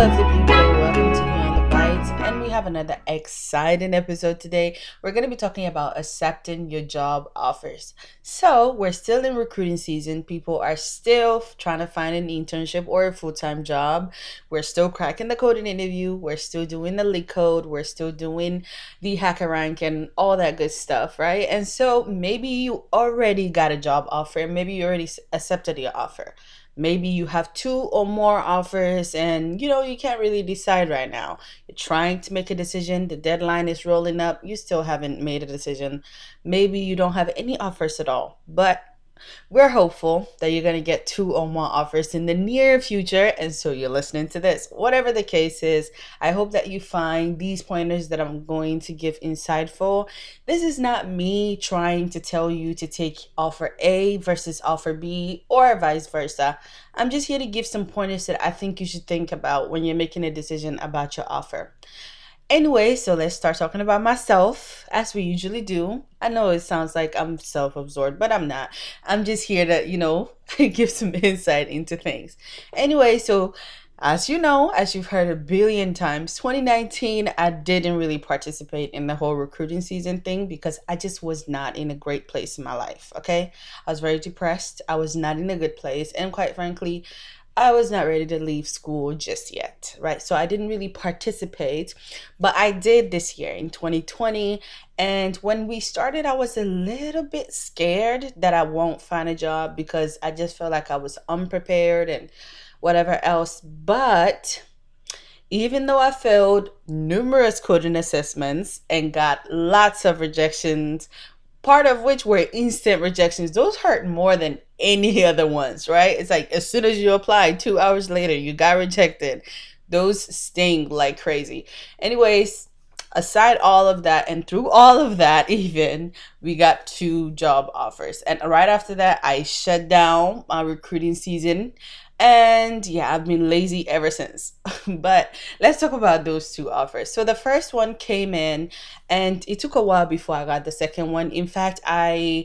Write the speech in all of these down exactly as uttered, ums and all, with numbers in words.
lovely people. Welcome to Beyond the Bites, and we have another exciting episode today. We're going to be talking about accepting your job offers. So, we're still in recruiting season. People are still trying to find an internship or a full time job. We're still cracking the coding interview. We're still doing the leak code. We're still doing the hacker rank and all that good stuff, right? And so, maybe you already got a job offer. Maybe you already accepted your offer. Maybe you have two or more offers and you know you can't really decide right now. You're trying to make a decision, the deadline is rolling up, you still haven't made a decision. Maybe you don't have any offers at all, but we're hopeful that you're going to get two or more offers in the near future, and so you're listening to this. Whatever the case is, I hope that you find these pointers that I'm going to give insightful. This is not me trying to tell you to take offer A versus offer B or vice versa. I'm just here to give some pointers that I think you should think about when you're making a decision about your offer. Anyway, so let's start talking about myself as we usually do. I know it sounds like I'm self-absorbed, but I'm not. I'm just here to, you know, give some insight into things. Anyway, so as you know, as you've heard a billion times, twenty nineteen, I didn't really participate in the whole recruiting season thing because I just was not in a great place in my life, okay? I was very depressed. I was not in a good place. And quite frankly, I was not ready to leave school just yet, right? So I didn't really participate, but I did this year in twenty twenty. And when we started, I was a little bit scared that I won't find a job because I just felt like I was unprepared and whatever else. But even though I failed numerous coding assessments and got lots of rejections, part of which were instant rejections, those hurt more than any other ones, right? It's like as soon as you apply, two hours later, you got rejected. Those sting like crazy. Anyways, aside all of that, and through all of that, even, we got two job offers. And right after that, I shut down my recruiting season. And yeah, I've been lazy ever since. But let's talk about those two offers. So the first one came in, and it took a while before I got the second one. In fact, I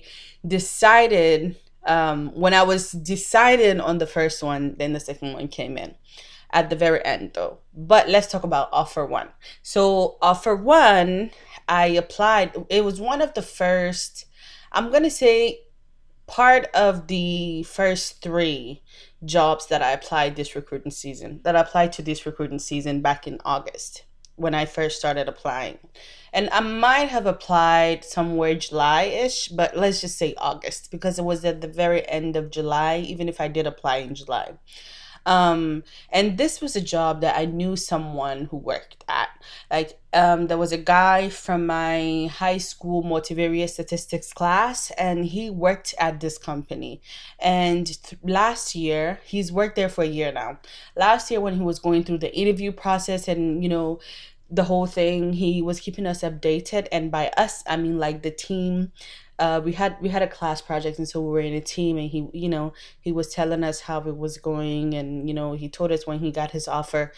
decided um, when I was deciding on the first one, then the second one came in at the very end, though. But let's talk about offer one. So offer one, I applied. It was one of the first, I'm going to say, part of the first three jobs that I applied this recruiting season, that I applied to this recruiting season back in August when I first started applying. And I might have applied somewhere July-ish, but let's just say August because it was at the very end of July, even if I did apply in July. Um, and this was a job that I knew someone who worked at. Like, um, there was a guy from my high school multivariate statistics class, and he worked at this company. And th- last year, he's worked there for a year now. Last year, when he was going through the interview process and, you know, the whole thing, he was keeping us updated. And by us, I mean like the team. Uh, we had we had a class project, and so we were in a team, and he you know he was telling us how it was going, and you know he told us when he got his offer.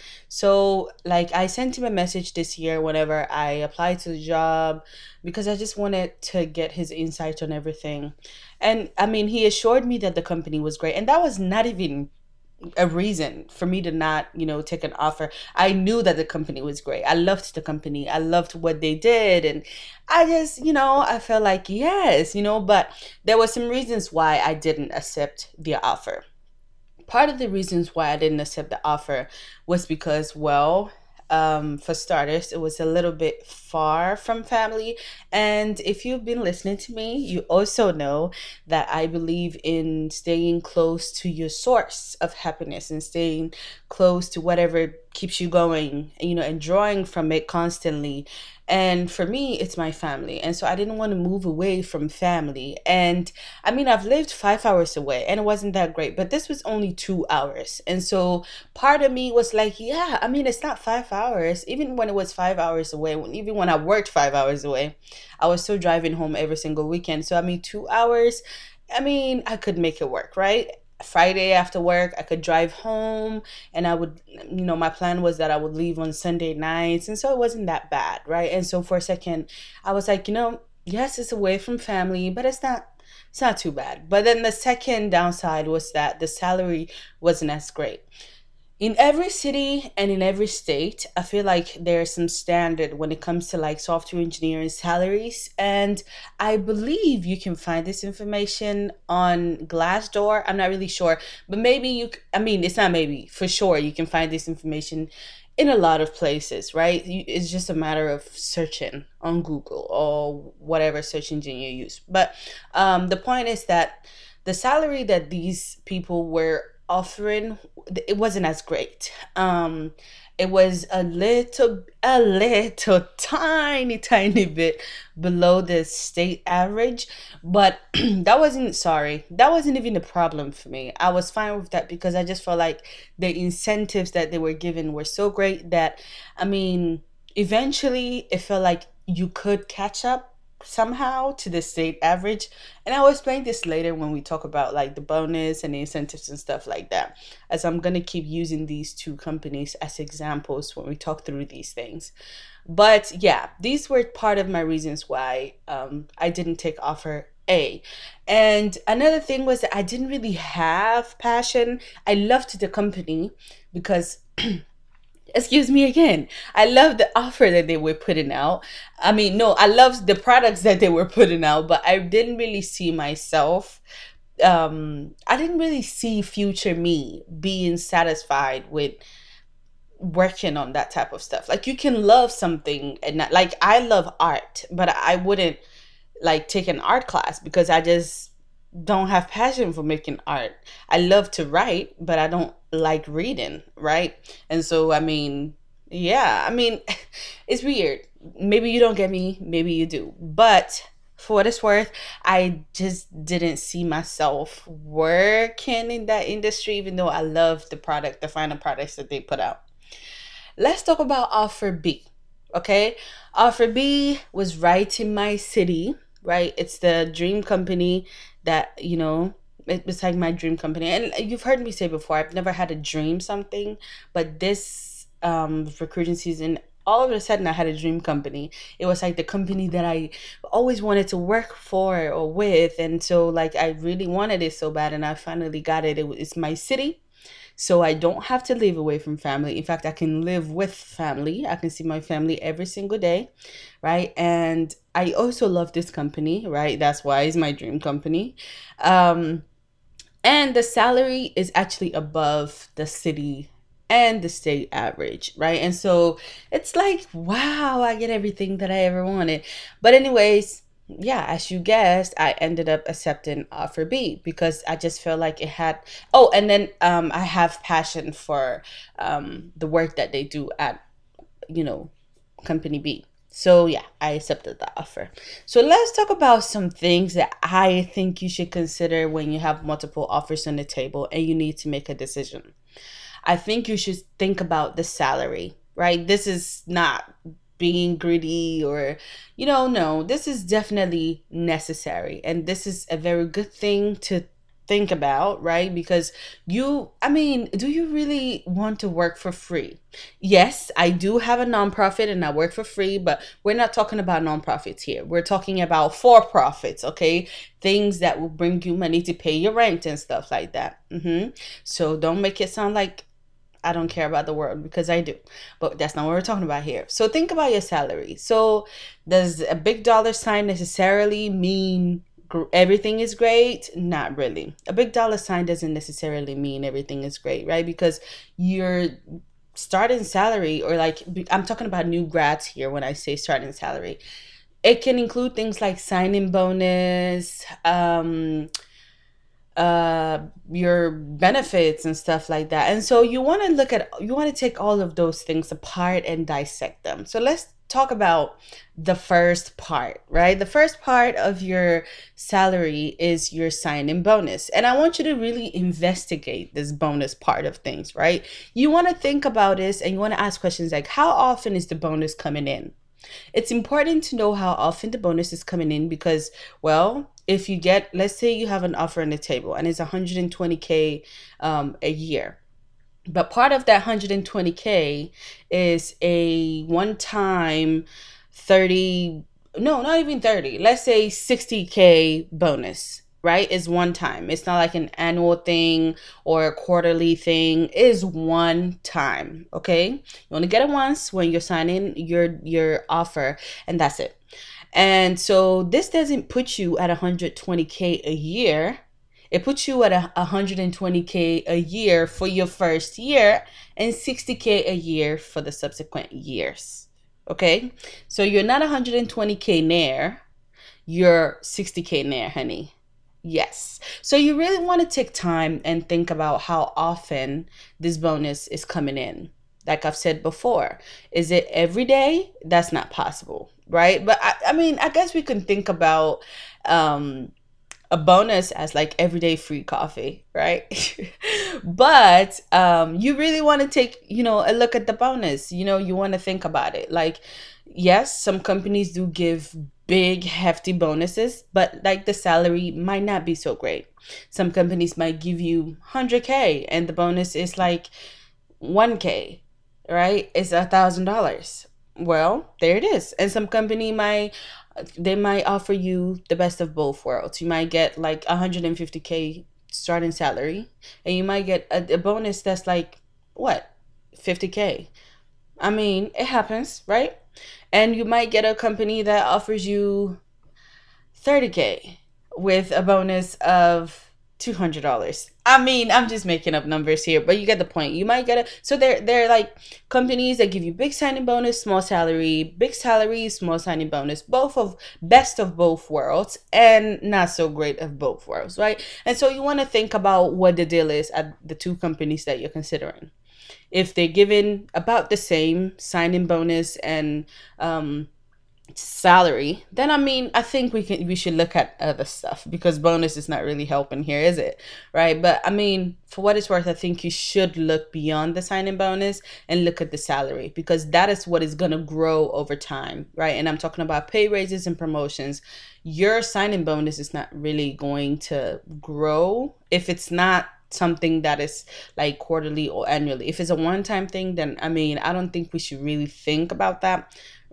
So like I sent him a message this year whenever I applied to the job because I just wanted to get his insight on everything. And I mean, he assured me that the company was great, and that was not even a reason for me to not, you know, take an offer. I knew that the company was great. I loved the company. I loved what they did. And I just, you know, I felt like, yes, you know, but there were some reasons why I didn't accept the offer. Part of the reasons why I didn't accept the offer was because, well, um, for starters, it was a little bit far from family. And if you've been listening to me, you also know that I believe in staying close to your source of happiness and staying close to whatever keeps you going, you know, and drawing from it constantly. And for me, it's my family. And so I didn't want to move away from family. And I mean, I've lived five hours away and it wasn't that great, but this was only two hours. And so part of me was like, yeah, I mean, it's not five hours. Even when it was five hours away, when, even when I worked five hours away, I was still driving home every single weekend. So, I mean, two hours, I mean, I could make it work, right? Friday after work, I could drive home and I would, you know, my plan was that I would leave on Sunday nights. And so it wasn't that bad, right? And so for a second, I was like, you know, yes, it's away from family, but it's not, it's not too bad. But then the second downside was that the salary wasn't as great. In every city and in every state, I feel like there's some standard when it comes to like software engineering salaries. And I believe you can find this information on Glassdoor. I'm not really sure, but maybe you, c- I mean, it's not maybe, for sure, you can find this information in a lot of places, right? You, it's just a matter of searching on Google or whatever search engine you use. But um, the point is that the salary that these people were offering, it wasn't as great. Um, it was a little, a little tiny, tiny bit below the state average, but that wasn't sorry. That wasn't even a problem for me. I was fine with that because I just felt like the incentives that they were given were so great that, I mean, eventually it felt like you could catch up somehow to the state average. And I will explain this later when we talk about like the bonus and the incentives and stuff like that, as I'm going to keep using these two companies as examples when we talk through these things. But yeah, these were part of my reasons why um, I didn't take offer A. And another thing was that I didn't really have passion. I loved the company because excuse me again, I love the offer that they were putting out. I mean, no, I loved the products that they were putting out, but I didn't really see myself, um I didn't really see future me being satisfied with working on that type of stuff. Like, you can love something and not, like, I love art, but I wouldn't like take an art class because I just don't have passion for making art. I love to write, but I don't like reading, right? And so, I mean, yeah, I mean, it's weird. Maybe you don't get me, maybe you do. But for what it's worth, I just didn't see myself working in that industry, even though I love the product, the final products that they put out. Let's talk about offer B. Okay. Offer B was right in my city, right? It's the dream company that, you know, it was like my dream company. And you've heard me say before, I've never had a dream something, but this um recruiting season, all of a sudden I had a dream company. It was like the company that I always wanted to work for or with. And so like I really wanted it so bad and I finally got it. It was it's my city, so I don't have to live away from family. In fact, I can live with family. I can see my family every single day, right? And I also love this company, right? That's why it's my dream company. Um, and the salary is actually above the city and the state average, right? And so it's like, wow, I get everything that I ever wanted. But anyways, yeah, as you guessed, I ended up accepting offer B because I just felt like it had, oh, and then um I have passion for um the work that they do at, you know, company B. So yeah, I accepted the offer. So let's talk about some things that I think you should consider when you have multiple offers on the table and you need to make a decision. I think you should think about the salary, right? This is not being greedy or, you know, no, this is definitely necessary. And this is a very good thing to think about, right? Because you, I mean, do you really want to work for free? Yes, I do have a nonprofit and I work for free, but we're not talking about nonprofits here. We're talking about for profits, okay? Things that will bring you money to pay your rent and stuff like that. hmm So don't make it sound like I don't care about the world, because I do. But that's not what we're talking about here. So think about your salary. So does a big dollar sign necessarily mean gr- everything is great? Not really. A big dollar sign doesn't necessarily mean everything is great, right? Because your starting salary, or like, I'm talking about new grads here when I say starting salary. It can include things like signing bonus, um, uh your benefits and stuff like that. And so you want to look at, you want to take all of those things apart and dissect them. So let's talk about the first part, right? The first part of your salary is your sign-in bonus. And I want you to really investigate this bonus part of things, right? You want to think about this and you want to ask questions like, how often is the bonus coming in? It's important to know how often the bonus is coming in because, well, if you get, let's say you have an offer on the table and it's one hundred twenty k um, a year, but part of that one hundred twenty k is a one-time thirty, no, not even thirty, let's say sixty k bonus. right? Is one time. It's not like an annual thing or a quarterly thing. It is one time. Okay, you only get it once when you're signing your your offer, and that's it. And so this doesn't put you at one hundred twenty k a year. It puts you at a one hundred twenty k a year for your first year and sixty k a year for the subsequent years. Okay? So you're not one hundred twenty k near, you're sixty k near, honey. Yes. So you really want to take time and think about how often this bonus is coming in. Like I've said before, is it every day? That's not possible, right? But I, I mean, I guess we can think about um, a bonus as like everyday free coffee, right? But um, you really want to take, you know, a look at the bonus. You know, you want to think about it. Like, yes, some companies do give big, hefty bonuses, but like the salary might not be so great. Some companies might give you one hundred k and the bonus is like one k, right? It's a thousand dollars. Well, there it is. And some company might they might offer you the best of both worlds. You might get like one hundred fifty k starting salary, and you might get a, a bonus that's like what, fifty k. I mean, it happens, right? And you might get a company that offers you thirty k with a bonus of two hundred dollars. I mean, I'm just making up numbers here, but you get the point. You might get a so they're they're like companies that give you big signing bonus, small salary, big salary, small signing bonus, both of best of both worlds and not so great of both worlds, right? And so you want to think about what the deal is at the two companies that you're considering. If they're given about the same signing bonus and um salary, then I mean, I think we can we should look at other stuff, because bonus is not really helping here, is it? Right? But I mean, for what it's worth, I think you should look beyond the signing bonus and look at the salary, because that is what is going to grow over time, right? And I'm talking about pay raises and promotions. Your signing bonus is not really going to grow if it's not something that is like quarterly or annually. If it's a one-time thing, then I mean, I don't think we should really think about that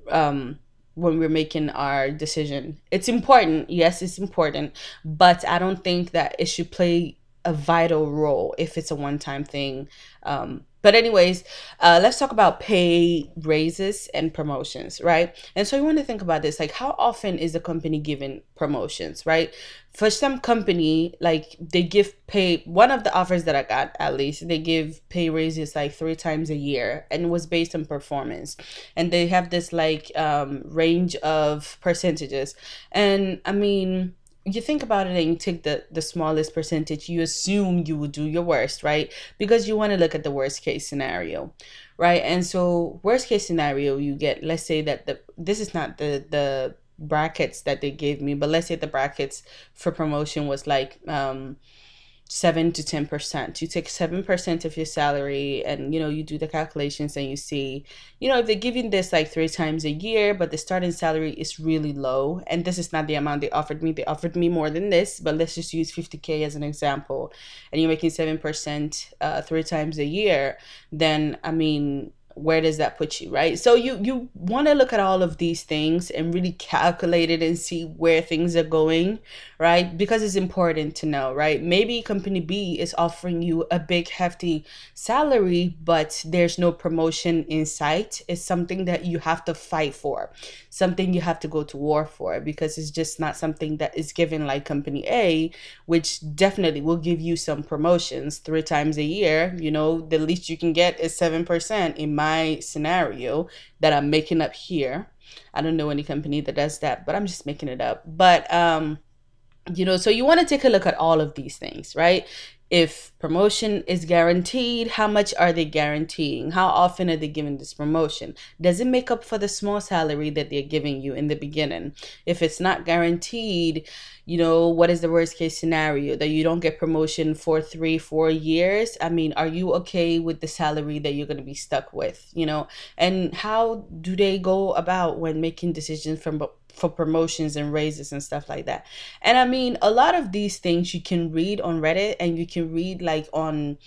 um when we're making our decision. It's important, yes, it's important, but I don't think that it should play a vital role if it's a one-time thing. Um, but anyways, uh, let's talk about pay raises and promotions, right? And so you want to think about this, like how often is the company giving promotions, right? For some company, like they give pay, one of the offers that I got, at least, they give pay raises like three times a year, and it was based on performance. And they have this like um, range of percentages. And I mean, you think about it and you take the the smallest percentage, you assume you will do your worst, right? Because you want to look at the worst case scenario, right? And so worst case scenario, you get, let's say that the this is not the the brackets that they gave me, but let's say the brackets for promotion was like um seven to ten percent. You take seven percent of your salary, and you know, you do the calculations and you see, you know, if they're giving this like three times a year, but the starting salary is really low, and this is not the amount they offered me. They offered me more than this, but let's just use fifty k as an example, and you're making seven percent uh, three times a year, then I mean, where does that put you, right? So you you want to look at all of these things and really calculate it and see where things are going, right? Because it's important to know, right? Maybe company B is offering you a big hefty salary, but there's no promotion in sight. It's something that you have to fight for, something you have to go to war for, because it's just not something that is given like company A, which definitely will give you some promotions three times a year. You know, the least you can get is seven percent in my scenario that I'm making up here. I don't know any company that does that, but I'm just making it up. But um you know, so you want to take a look at all of these things, right? If promotion is guaranteed, how much are they guaranteeing? How often are they giving this promotion? Does it make up for the small salary that they're giving you in the beginning? If it's not guaranteed, you know, what is the worst case scenario? That you don't get promotion for three, four years? I mean, are you okay with the salary that you're going to be stuck with, you know? And how do they go about when making decisions from for promotions and raises and stuff like that? And I mean, a lot of these things you can read on Reddit, and you can read like on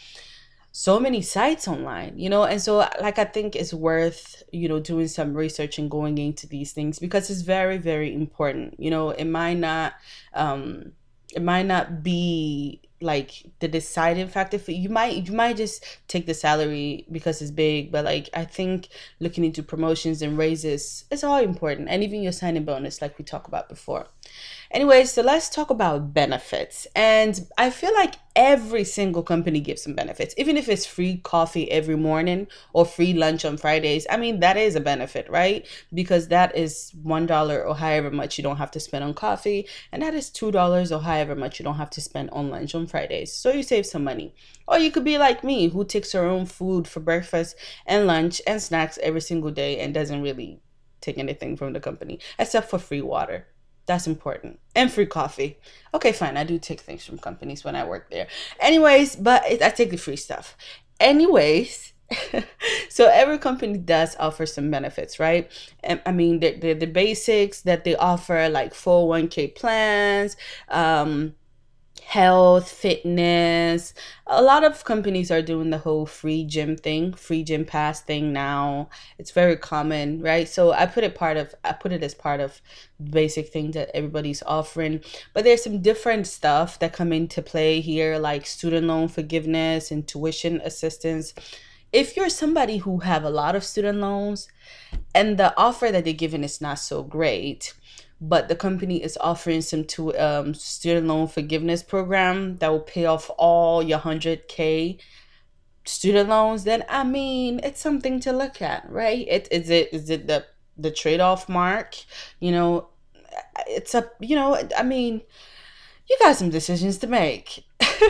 so many sites online, you know? And so like I think it's worth, you know, doing some research and going into these things, because it's very, very important. You know, it might not um It might not be like the deciding factor for you. Might you might just take the salary because it's big, but like I think looking into promotions and raises is all important, and even your signing bonus, like we talked about before. Anyway, so let's talk about benefits. And I feel like every single company gives some benefits, even if it's free coffee every morning or free lunch on Fridays. I mean, that is a benefit, right? Because that is one dollar or however much you don't have to spend on coffee, and that is two dollars or however much you don't have to spend on lunch on Fridays. So you save some money. Or you could be like me, who takes her own food for breakfast and lunch and snacks every single day and doesn't really take anything from the company except for free water. That's important. And free coffee. Okay, fine. I do take things from companies when I work there. Anyways, but it, I take the free stuff. Anyways, so every company does offer some benefits, right? And I mean, the, the, the basics that they offer, like four oh one k plans, um, health, fitness. A lot of companies are doing the whole free gym thing, free gym pass thing now. It's very common, right? So I put it part of I put it as part of basic things that everybody's offering. But there's some different stuff that come into play here, like student loan forgiveness and tuition assistance. If you're somebody who have a lot of student loans and the offer that they're giving is not so great, but the company is offering some to um, student loan forgiveness program that will pay off all your one hundred k student loans, then I mean it's something to look at, right? It is it is it the the trade-off mark, you know? It's a, you know, I mean, you got some decisions to make.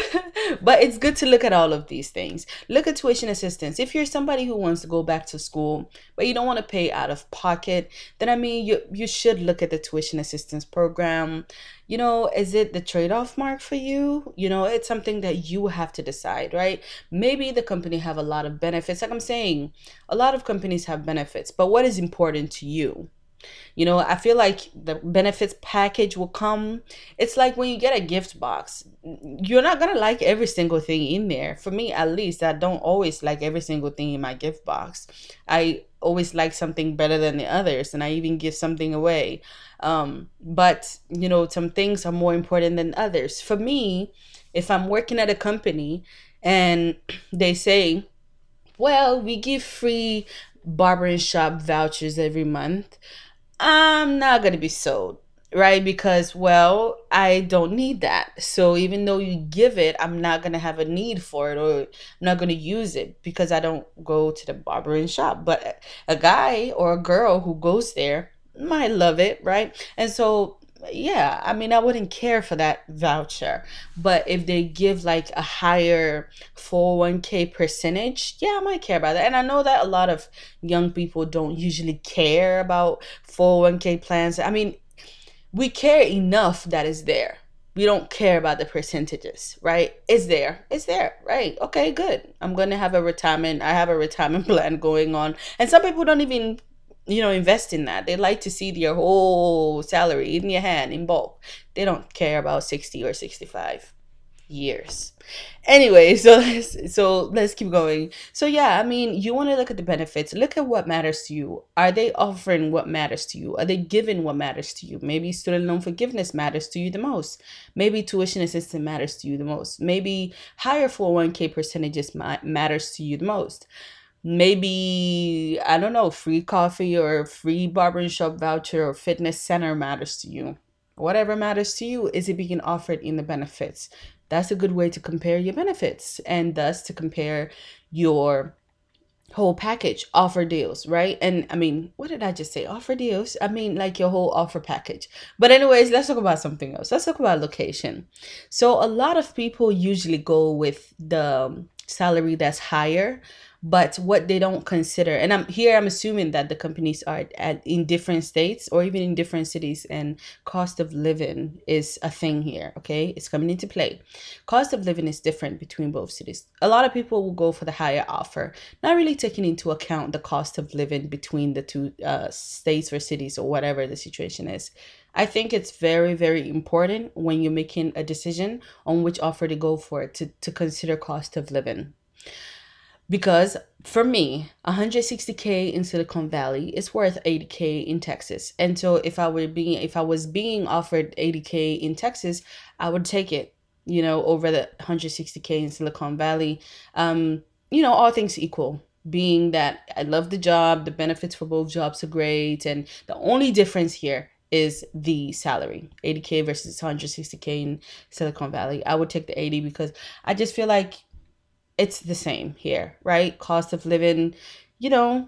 But it's good to look at all of these things. Look at tuition assistance. If you're somebody who wants to go back to school, but you don't want to pay out of pocket, then I mean, you you should look at the tuition assistance program. You know, is it the trade-off mark for you? You know, it's something that you have to decide, right? Maybe the company have a lot of benefits. Like I'm saying, a lot of companies have benefits, but what is important to you? You know, I feel like the benefits package will come. It's like when you get a gift box, you're not going to like every single thing in there. For me, at least, I don't always like every single thing in my gift box. I always like something better than the others, and I even give something away. Um, but, you know, some things are more important than others. For me, if I'm working at a company and they say, well, we give free barber and shop vouchers every month, I'm not going to be sold, right? Because, well, I don't need that. So even though you give it, I'm not going to have a need for it, or I'm not going to use it because I don't go to the barber and shop. But a guy or a girl who goes there might love it, right? And so, yeah, I mean, I wouldn't care for that voucher. But if they give like a higher four oh one k percentage, yeah, I might care about that. And I know that a lot of young people don't usually care about four oh one k plans. I mean, we care enough that it's there. We don't care about the percentages, right? It's there. It's there, right? Okay, good. I'm going to have a retirement. I have a retirement plan going on. And some people don't even, you know, invest in that. They like to see their whole salary in your hand in bulk. They don't care about sixty or sixty-five years. Anyway, so let's so let's keep going. So yeah, I mean, you want to look at the benefits. Look at what matters to you. Are they offering what matters to you? Are they giving what matters to you? Maybe student loan forgiveness matters to you the most. Maybe tuition assistance matters to you the most. Maybe higher four oh one k percentages ma- matters to you the most. Maybe, I don't know, free coffee or free barbershop voucher or fitness center matters to you. Whatever matters to you, is it being offered in the benefits? That's a good way to compare your benefits, and thus to compare your whole package offer deals, right? And I mean, what did I just say? Offer deals? I mean, like your whole offer package. But anyways, let's talk about something else. Let's talk about location. So a lot of people usually go with the salary that's higher, but what they don't consider, and I'm here, I'm assuming that the companies are at in different states or even in different cities, and cost of living is a thing here. Okay, it's coming into play. Cost of living is different between both cities. A lot of people will go for the higher offer, not really taking into account the cost of living between the two uh, states or cities or whatever the situation is. I think it's very, very important when you're making a decision on which offer to go for, to, to consider cost of living. because for me, one hundred sixty k in Silicon Valley is worth eighty k in Texas. And so if I were being if I was being offered eighty k in Texas, I would take it, you know, over the one hundred sixty k in Silicon Valley. Um, you know, all things equal, being that I love the job, the benefits for both jobs are great, and the only difference here is the salary. eighty k versus one hundred sixty k in Silicon Valley. I would take the eighty because I just feel like it's the same here, right? Cost of living, you know,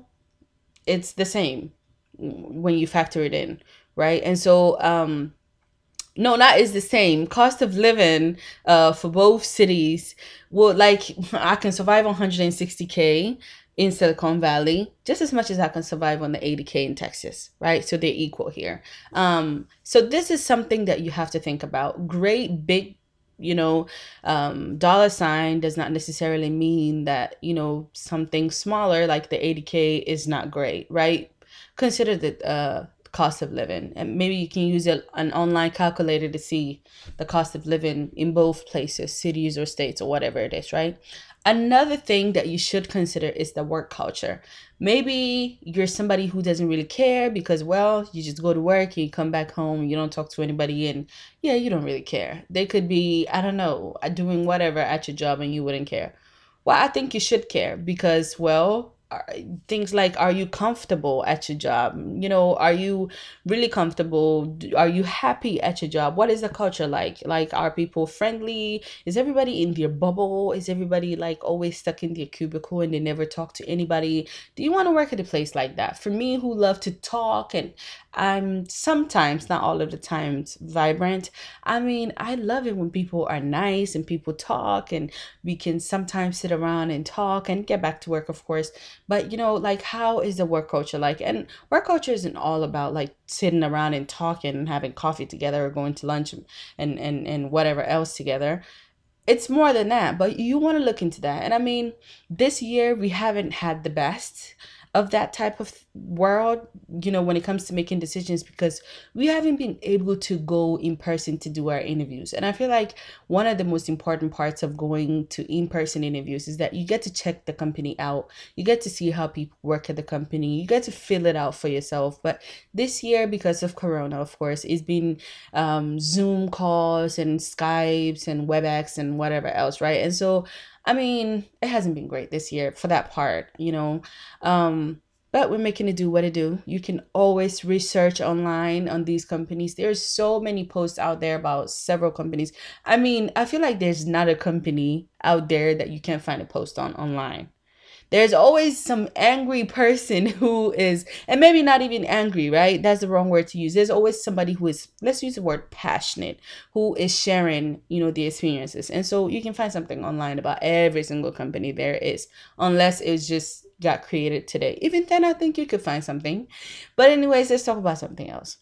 it's the same when you factor it in, right? And so, um, no, not is the same. Cost of living uh, for both cities will, like, I can survive on one hundred sixty k in Silicon Valley just as much as I can survive on the eighty k in Texas, right? So they're equal here. Um, so this is something that you have to think about. Great big, you know, um, dollar sign does not necessarily mean that, you know, something smaller like the eighty k is not great, right? Consider the uh, cost of living, and maybe you can use a, an online calculator to see the cost of living in both places, cities or states or whatever it is, right? Another thing that you should consider is the work culture. Maybe you're somebody who doesn't really care because, well, you just go to work, you come back home, you don't talk to anybody, and yeah, you don't really care. They could be, I don't know, doing whatever at your job and you wouldn't care. Well, I think you should care because, well, are- things like, are you comfortable at your job? You know, are you really comfortable? D- Are you happy at your job? What is the culture like? Like, are people friendly? Is everybody in their bubble? Is everybody like always stuck in their cubicle and they never talk to anybody? Do you want to work at a place like that? For me, who love to talk, and I'm sometimes, not all of the times, vibrant. I mean, I love it when people are nice and people talk, and we can sometimes sit around and talk and get back to work, of course. But, you know, like, how is the work culture like? And work culture isn't all about like sitting around and talking and having coffee together or going to lunch and and and whatever else together. It's more than that, but you want to look into that. And I mean, this year we haven't had the best of that type of world, you know, when it comes to making decisions, because we haven't been able to go in person to do our interviews. And I feel like one of the most important parts of going to in-person interviews is that you get to check the company out. You get to see how people work at the company. You get to fill it out for yourself. But this year, because of Corona, of course, it's been um, Zoom calls and Skypes and WebEx and whatever else, right? And so, I mean, it hasn't been great this year for that part, you know. Um, but we're making it do what it do. You can always research online on these companies. There's so many posts out there about several companies. I mean, I feel like there's not a company out there that you can't find a post on online. There's always some angry person who is, and maybe not even angry, right? That's the wrong word to use. There's always somebody who is, let's use the word passionate, who is sharing, you know, the experiences. And so you can find something online about every single company there is, unless it's just got created today. Even then, I think you could find something. But anyways, let's talk about something else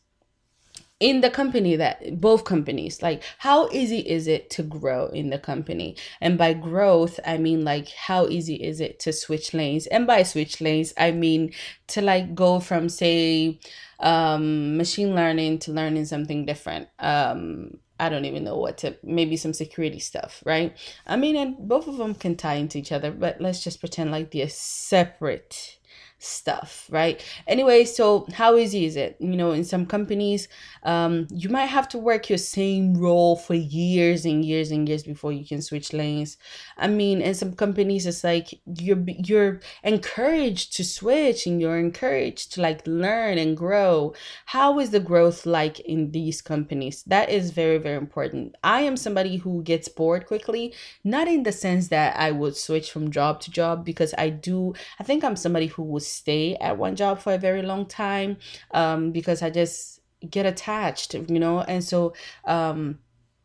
in the company, that both companies, like, how easy is it to grow in the company? And by growth, I mean, like, how easy is it to switch lanes? And by switch lanes, I mean to like go from, say, um machine learning to learning something different. um I don't even know what to, maybe some security stuff, right? I mean, and both of them can tie into each other, but let's just pretend like they're separate stuff, right? Anyway, so how easy is it? You know, in some companies, um, you might have to work your same role for years and years and years before you can switch lanes. I mean, in some companies, it's like you're you're encouraged to switch and you're encouraged to like learn and grow. How is the growth like in these companies? That is very, very important. I am somebody who gets bored quickly, not in the sense that I would switch from job to job, because I do, I think I'm somebody who will stay at one job for a very long time, um, because I just get attached, you know. And so um,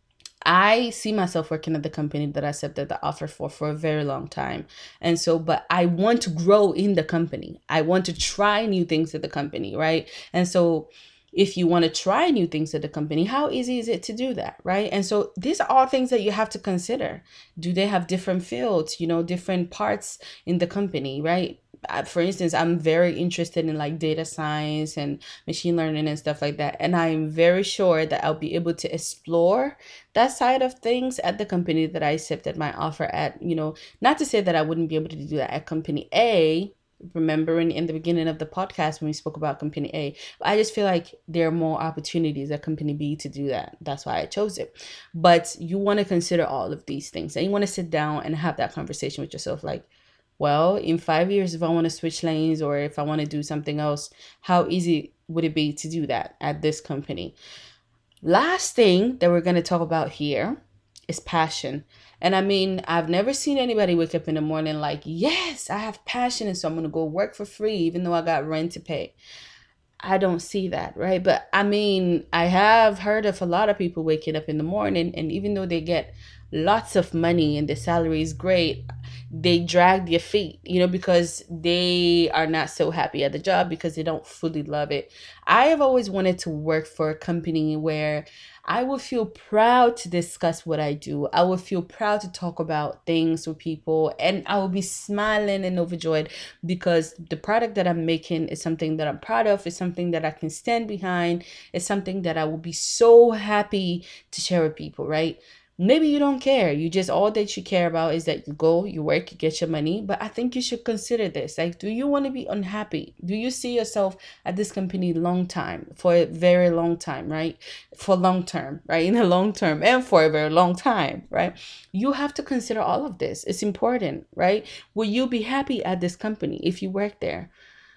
I see myself working at the company that I accepted the offer for for a very long time. And so, but I want to grow in the company. I want to try new things at the company, right? And so, if you want to try new things at the company, how easy is it to do that, right? And so these are all things that you have to consider. Do they have different fields, you know, different parts in the company, right? uh, for instance, I'm very interested in like data science and machine learning and stuff like that. And I'm very sure that I'll be able to explore that side of things at the company that I accepted my offer at. You know, not to say that I wouldn't be able to do that at company A. Remembering in the beginning of the podcast when we spoke about company A, I just feel like there are more opportunities at company B to do that. That's why I chose it. But you want to consider all of these things, and you want to sit down and have that conversation with yourself, like, well, in five years, if I want to switch lanes or if I want to do something else, how easy would it be to do that at this company? Last thing that we're going to talk about here is passion. And I mean, I've never seen anybody wake up in the morning like, yes, I have passion, and so I'm going to go work for free, even though I got rent to pay. I don't see that, right? But I mean, I have heard of a lot of people waking up in the morning, and even though they get lots of money and the salary is great, they drag their feet, you know, because they are not so happy at the job because they don't fully love it. I have always wanted to work for a company where I will feel proud to discuss what I do. I will feel proud to talk about things with people, and I will be smiling and overjoyed because the product that I'm making is something that I'm proud of, is something that I can stand behind, it's something that I will be so happy to share with people, right? Maybe you don't care. You just, all that you care about is that you go, you work, you get your money. But I think you should consider this. Like, do you want to be unhappy? Do you see yourself at this company long time, for a very long time, right? For long term, right? In the long term and for a very long time, right? You have to consider all of this. It's important, right? Will you be happy at this company if you work there?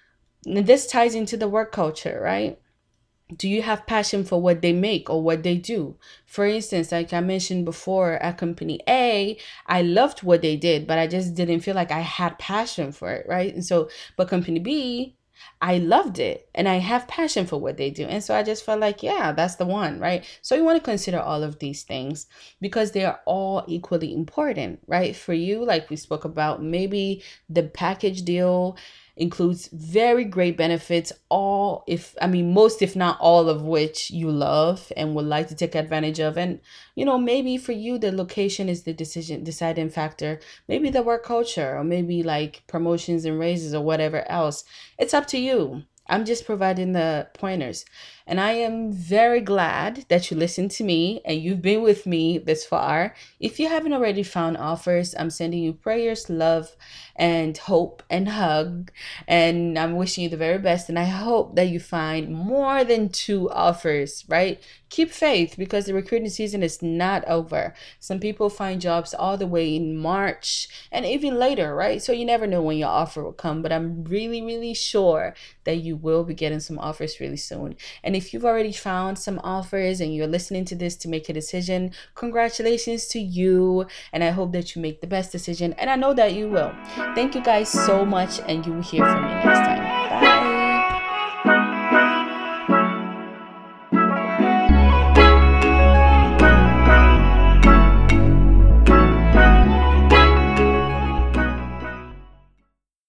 And this ties into the work culture, right? Do you have passion for what they make or what they do? For instance, like I mentioned before, at company A, I loved what they did, but I just didn't feel like I had passion for it, right? And so, but company B, I loved it and I have passion for what they do. And so I just felt like, yeah, that's the one, right? So you want to consider all of these things because they are all equally important, right? For you, like we spoke about, maybe the package deal includes very great benefits, all if I mean most if not all of which you love and would like to take advantage of. And you know, maybe for you the location is the decision deciding factor, maybe the work culture, or maybe like promotions and raises or whatever else. It's up to you. I'm just providing the pointers. And I am very glad that you listened to me and you've been with me this far. If you haven't already found offers, I'm sending you prayers, love, and hope and hug. And I'm wishing you the very best. And I hope that you find more than two offers, right? Keep faith because the recruiting season is not over. Some people find jobs all the way in March and even later, right? So you never know when your offer will come. But I'm really, really sure that you will be getting some offers really soon. And if you've already found some offers and you're listening to this to make a decision, congratulations to you. And I hope that you make the best decision. And I know that you will. Thank you guys so much. And you will hear from me next time.